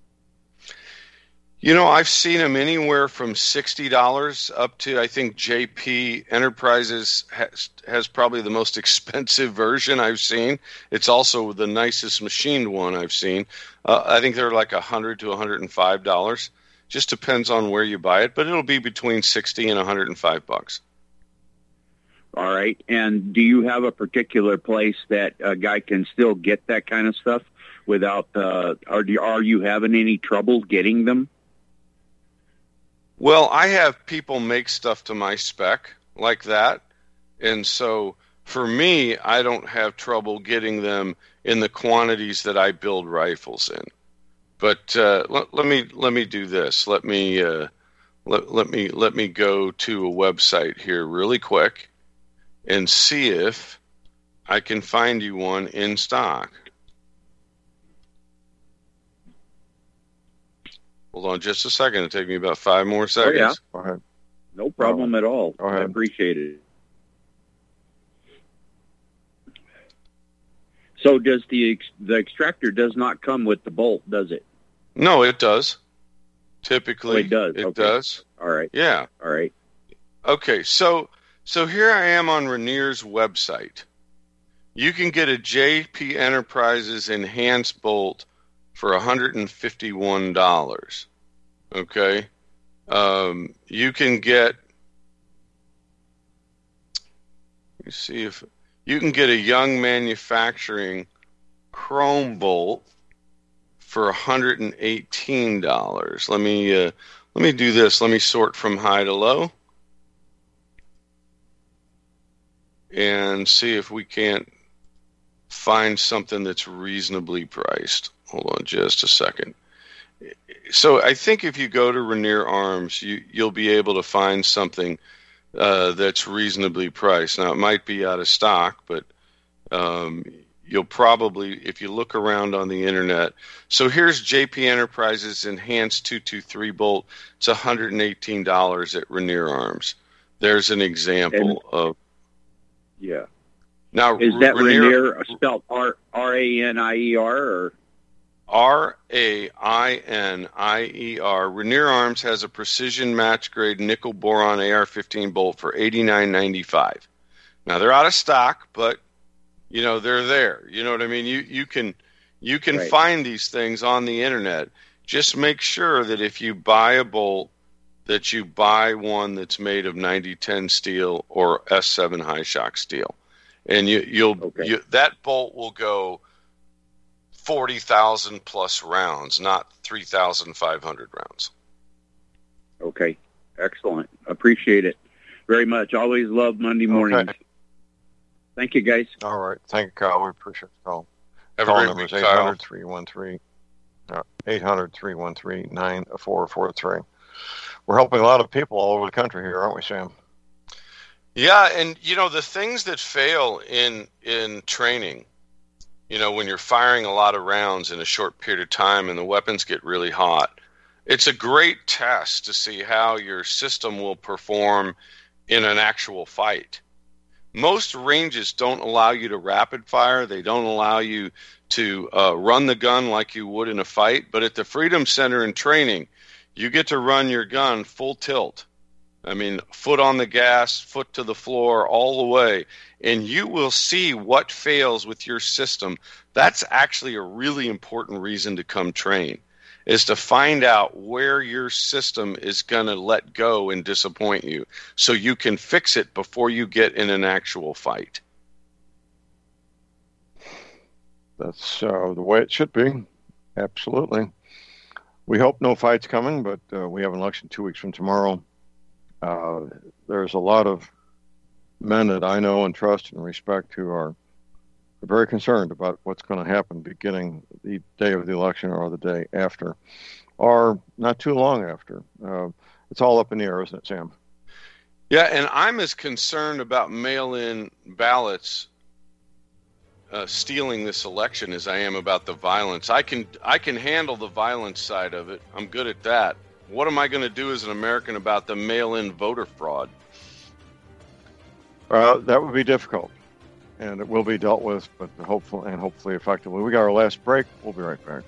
You know, I've seen them anywhere from $60 up to, I think JP Enterprises has probably the most expensive version I've seen. It's also the nicest machined one I've seen. I think they're like $100 to $105. Just depends on where you buy it, but it'll be between $60 and $105. All right. And do you have a particular place that a guy can still get that kind of stuff without, are you having any trouble getting them? Well, I have people make stuff to my spec like that. And so for me, I don't have trouble getting them in the quantities that I build rifles in. But let me do this. Let me go to a website here really quick and see if I can find you one in stock. Hold on just a second. It'll take me about 5 more seconds. Oh, yeah. Go ahead. No problem at all. Go ahead. I appreciate it. So does the extractor does not come with the bolt, does it? No, it does. Typically, it does. It does. All right. Yeah. All right. Okay, so here I am on Rainier's website. You can get a JP Enterprises enhanced bolt for $151. Okay, you can get. Let me see if you can get a Young Manufacturing chrome bolt for $118. Let me do this. Let me sort from high to low and see if we can't find something that's reasonably priced. Hold on just a second. So I think if you go to Rainier Arms, you'll be able to find something that's reasonably priced. Now, it might be out of stock, but you'll probably, if you look around on the internet. So here's JP Enterprises Enhanced 223 bolt. It's $118 at Rainier Arms. There's an example of. Yeah. Now, is that Rainier spelled R-A-N-I-E-R or? R-A-I-N-I-E-R. Rainier Arms has a precision match grade nickel boron AR-15 bolt for $89.95. Now they're out of stock, but you know they're there. You know what I mean? You can right. Find these things on the internet. Just make sure that if you buy a bolt, that you buy one that's made of 9010 steel or S7 high shock steel, and that bolt will go 40,000 plus rounds, not 3,500 rounds. Okay. Excellent. Appreciate it very much. Always love Monday mornings. Okay. Thank you, guys. All right. Thank you, Kyle. We appreciate the call. Have a great week, Kyle. 800-313-9443. We're helping a lot of people all over the country here, aren't we, Sam? Yeah, and you know the things that fail in training, you know, when you're firing a lot of rounds in a short period of time and the weapons get really hot, it's a great test to see how your system will perform in an actual fight. Most ranges don't allow you to rapid fire. They don't allow you to run the gun like you would in a fight. But at the Freedom Center in training, you get to run your gun full tilt. I mean, foot on the gas, foot to the floor, all the way. And you will see what fails with your system. That's actually a really important reason to come train. is to find out where your system is going to let go and disappoint you so you can fix it before you get in an actual fight. That's the way it should be. Absolutely. We hope no fight's coming, but we have an election 2 weeks from tomorrow. There's a lot of men that I know and trust and respect who are very concerned about what's going to happen beginning the day of the election or the day after, or not too long after. It's all up in the air, isn't it, Sam? Yeah, and I'm as concerned about mail-in ballots stealing this election as I am about the violence. I can handle the violence side of it. I'm good at that. What am I going to do as an American about the mail-in voter fraud? That would be difficult, and it will be dealt with, but hopefully effectively. We got our last break. We'll be right back.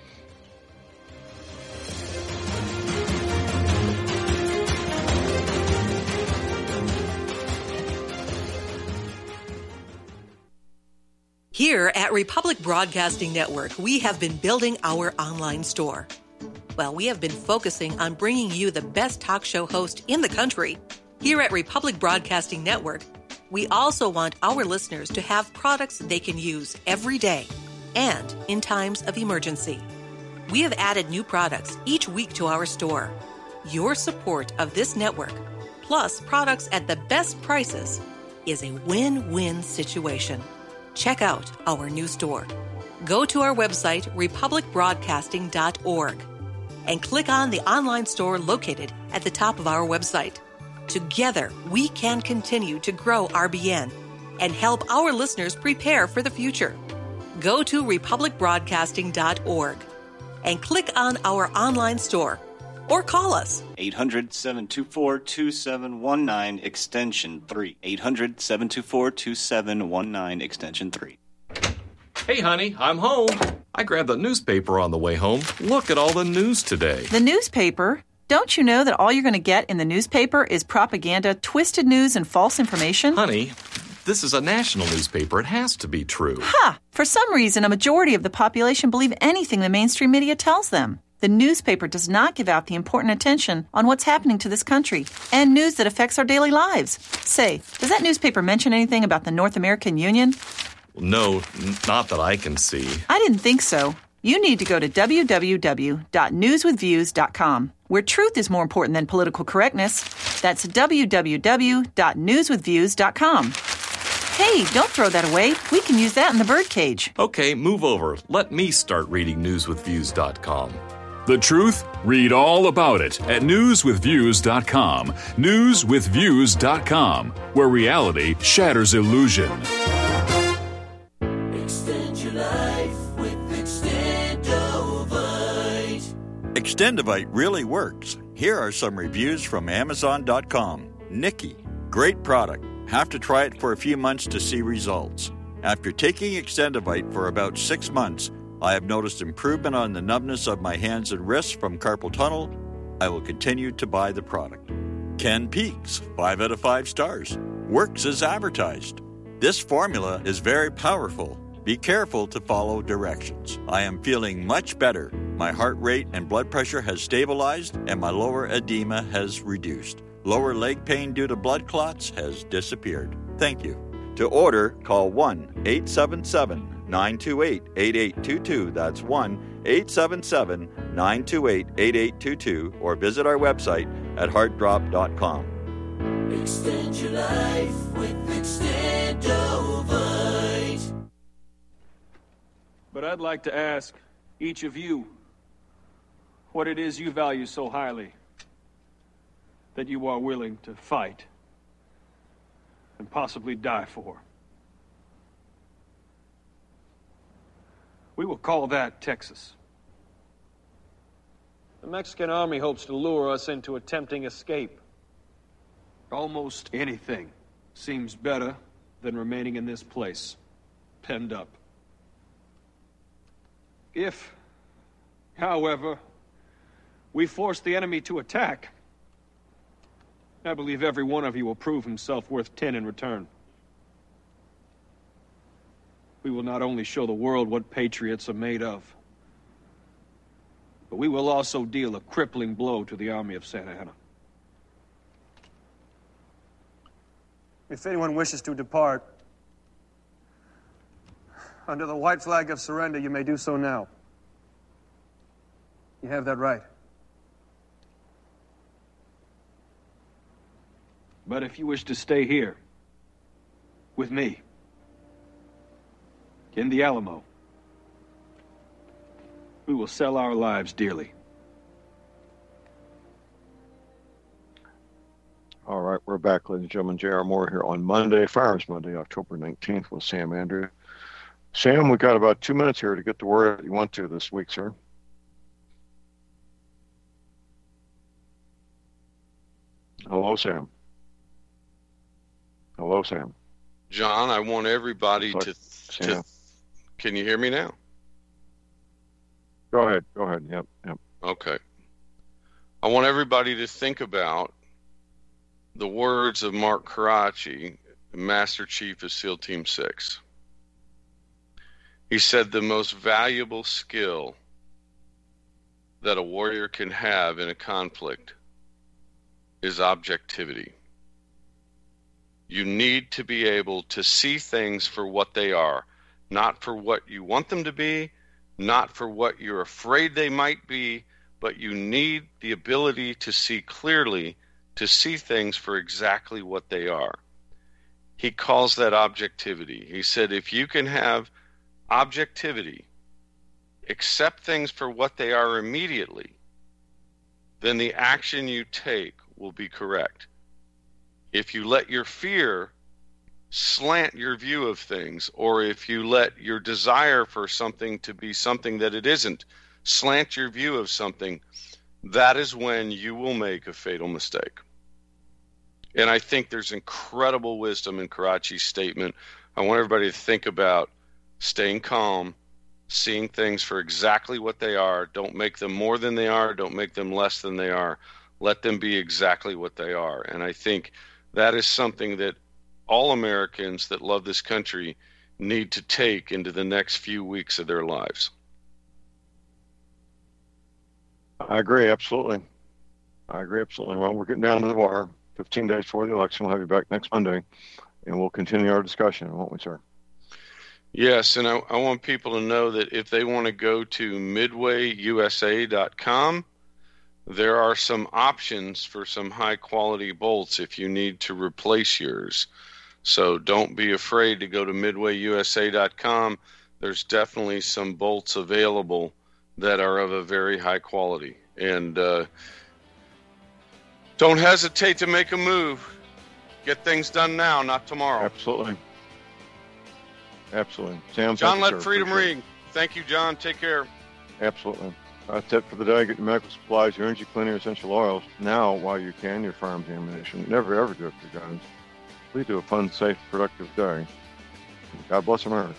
Here at Republic Broadcasting Network, we have been building our online store. Well, we have been focusing on bringing you the best talk show host in the country. Here at Republic Broadcasting Network, we also want our listeners to have products they can use every day and in times of emergency. We have added new products each week to our store. Your support of this network, plus products at the best prices, is a win-win situation. Check out our new store. Go to our website, republicbroadcasting.org, and click on the online store located at the top of our website. Together, we can continue to grow RBN and help our listeners prepare for the future. Go to republicbroadcasting.org and click on our online store or call us. 800-724-2719, extension 3. 800-724-2719, extension 3. Hey, honey, I'm home. I grabbed the newspaper on the way home. Look at all the news today. The newspaper? Don't you know that all you're going to get in the newspaper is propaganda, twisted news, and false information? Honey, this is a national newspaper. It has to be true. Ha! For some reason, a majority of the population believe anything the mainstream media tells them. The newspaper does not give out the important attention on what's happening to this country and news that affects our daily lives. Say, does that newspaper mention anything about the North American Union? No, not that I can see. I didn't think so. You need to go to www.newswithviews.com, where truth is more important than political correctness. That's www.newswithviews.com. Hey, don't throw that away. We can use that in the birdcage. Okay, move over. Let me start reading newswithviews.com. The truth? Read all about it at newswithviews.com. Newswithviews.com, where reality shatters illusion. Extend your life with Extendovite. Extendovite really works. Here are some reviews from Amazon.com. Nikki, great product. Have to try it for a few months to see results. After taking Extendovite for about 6 months, I have noticed improvement on the numbness of my hands and wrists from carpal tunnel. I will continue to buy the product. Ken Peaks, 5 out of 5 stars. Works as advertised. This formula is very powerful. Be careful to follow directions. I am feeling much better. My heart rate and blood pressure has stabilized, and my lower edema has reduced. Lower leg pain due to blood clots has disappeared. Thank you. To order, call 1-877-928-8822. That's 1-877-928-8822. Or visit our website at heartdrop.com. Extend your life with Extendovite. But I'd like to ask each of you what it is you value so highly that you are willing to fight and possibly die for. We will call that Texas. The Mexican army hopes to lure us into attempting escape. Almost anything seems better than remaining in this place, penned up. If, however, we force the enemy to attack, I believe every one of you will prove himself worth 10 in return. We will not only show the world what patriots are made of, But we will also deal a crippling blow to the army of Santa Anna. If anyone wishes to depart, under the white flag of surrender, you may do so now. You have that right. But if you wish to stay here, with me, in the Alamo, we will sell our lives dearly. All right, we're back, ladies and gentlemen. J.R. Moore here on Monday, Firearms Monday, October 19th with Sam Andrew. Sam, we got about 2 minutes here to get the word that you want to this week, sir. Hello, Sam. Hello, Sam. John, I want everybody to. Can you hear me now? Go ahead. Yep. Okay. I want everybody to think about the words of Mark Karachi, Master Chief of SEAL Team 6. He said the most valuable skill that a warrior can have in a conflict is objectivity. You need to be able to see things for what they are, not for what you want them to be, not for what you're afraid they might be, but you need the ability to see clearly, to see things for exactly what they are. He calls that objectivity. He said if you can have objectivity, accept things for what they are immediately, then the action you take will be correct. If you let your fear slant your view of things, or if you let your desire for something to be something that it isn't slant your view of something, that is when you will make a fatal mistake. And I think there's incredible wisdom in Karachi's statement. I want everybody to think about staying calm, seeing things for exactly what they are. Don't make them more than they are. Don't make them less than they are. Let them be exactly what they are. And I think that is something that all Americans that love this country need to take into the next few weeks of their lives. I agree, absolutely. Well, we're getting down to the wire. 15 days before the election. We'll have you back next Monday, and we'll continue our discussion, won't we, sir? Yes, and I want people to know that if they want to go to midwayusa.com, there are some options for some high-quality bolts if you need to replace yours. So don't be afraid to go to midwayusa.com. There's definitely some bolts available that are of a very high quality. And don't hesitate to make a move. Get things done now, not tomorrow. Absolutely. Sam, John, let Freedom ring. Thank you, John. Take care. Absolutely. That's it for the day. Get your medical supplies, your energy cleaner, essential oils. Now, while you can, your firearms ammunition. Never, ever do it for guns. Please do a fun, safe, productive day. God bless America.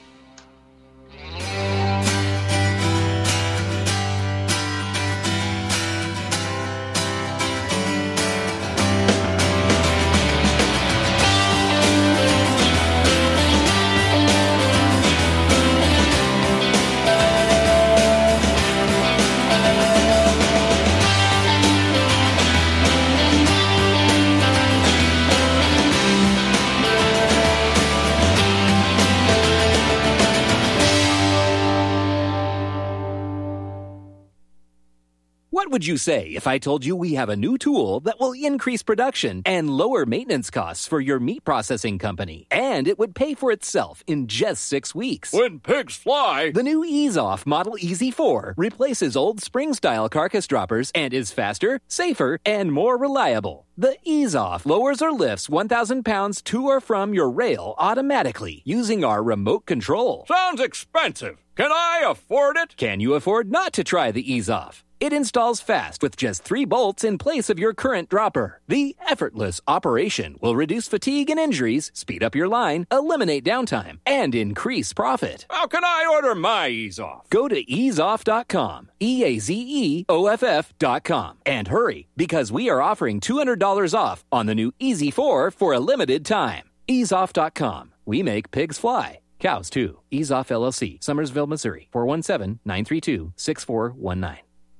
What would you say if I told you we have a new tool that will increase production and lower maintenance costs for your meat processing company? And it would pay for itself in just 6 weeks. When pigs fly! The new Ease Off Model Easy 4 replaces old spring-style carcass droppers and is faster, safer, and more reliable. The Ease Off lowers or lifts 1,000 pounds to or from your rail automatically using our remote control. Sounds expensive. Can I afford it? Can you afford not to try the Ease Off? It installs fast with just 3 bolts in place of your current dropper. The effortless operation will reduce fatigue and injuries, speed up your line, eliminate downtime, and increase profit. How can I order my Ease Off? Go to easeoff.com, EAZEOFF.com, and hurry, because we are offering $200 off on the new Easy 4 for a limited time. Easeoff.com. We make pigs fly. Cows, too. Ease Off LLC, Summersville, Missouri, 417-932-6419.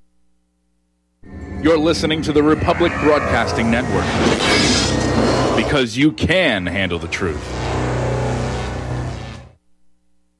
You're listening to the Republic Broadcasting Network. Because you can handle the truth.